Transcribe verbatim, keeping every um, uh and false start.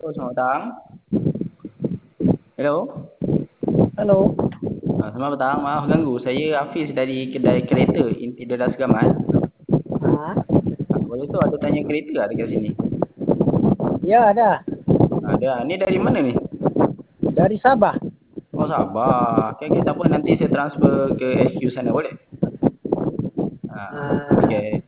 Oh, selamat petang. Hello. Hello. Ah, selamat petang. Maaf ganggu. Saya Hafiz dari kedai kereta Inti Deras Gamat. Ha? Ah, boleh tu ada tanya kereta tak dekat sini? Ya, ada. Ah, ada. Ni dari mana ni? Dari Sabah. Oh, Sabah. Okay, okay. Tak apa. Nanti saya transfer ke H Q sana. Boleh? Ah, Ha, okay.